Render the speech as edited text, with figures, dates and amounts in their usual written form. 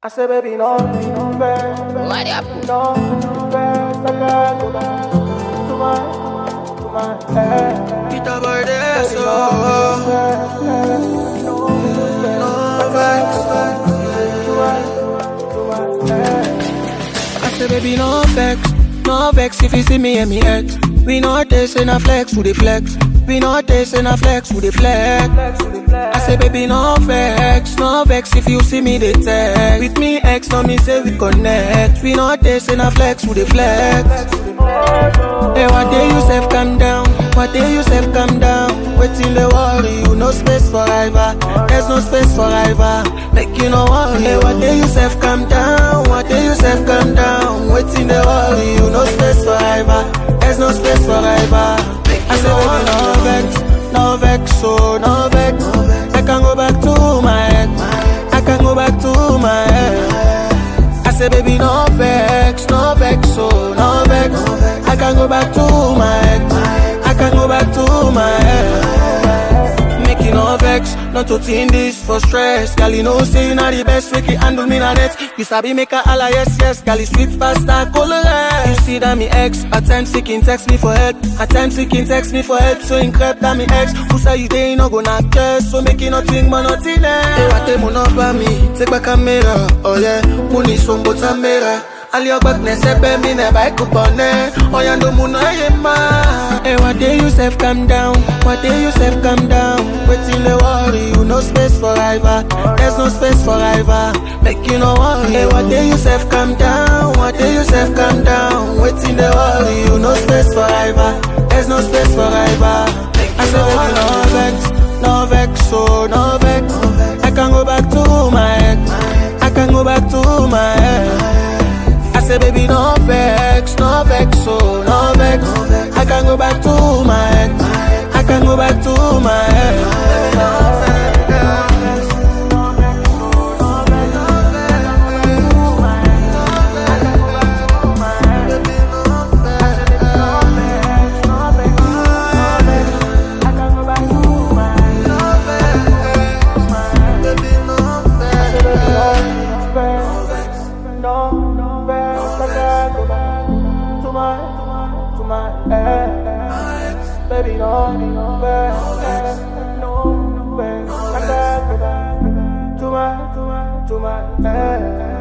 I said, baby, no, vex. What up? No, vex. I can't go back to my head. Quita por eso. I say, baby, no vex if you see me and me ex. We know this in a flex, with the flex. We know this in a flex, with the flex. I say, baby, no vex if you see me the text. With me ex, no me say we connect. We know this in a flex, with the flex. Hey, one day you self calm down, one day you self calm down. Waiting the worry, you no space forever. There's no space forever. Make you no worry. Hey, one day you self calm down, one day you self calm down. Waiting the worry, you no space forever. There's no space forever. I say, baby, no vex, so no vex. I can go back to my ex. I can go back to my ex. I say, baby, no vex, so no vex. I can go back to my ex. I can go back to my ex. Make you no vex, not to think this for stress. Girl, you know say you not the best, make it handle me na net. You sabi make a alla yes. Girl, you sweet pasta, colorless. You see that me ex, at times seeking text me for help. At times seeking text me for help, so incredible that me ex. Who say you dey no go not care, so make you not think man nothing else. Hey, what them up by me, take back camera, oh yeah. Money some but camera. All your back ne sepe me ne buy coupon. Oh ya no muna yema. Hey, one day you self calm down, one day you self calm down. Waiting the worry, you no space forever. There's no space forever. Make you no worry. Hey, one day you self calm down, one day you self calm down. Waiting the worry, you no space forever. There's no space forever. I say, baby, no vex, so no vex. I can go back to my ex. I can go back to my ex. I say, baby, no vex, so no vex. I can go back to my ex. I can go back to my ex. Baby, no vex, no vex. I can't go back to my ex.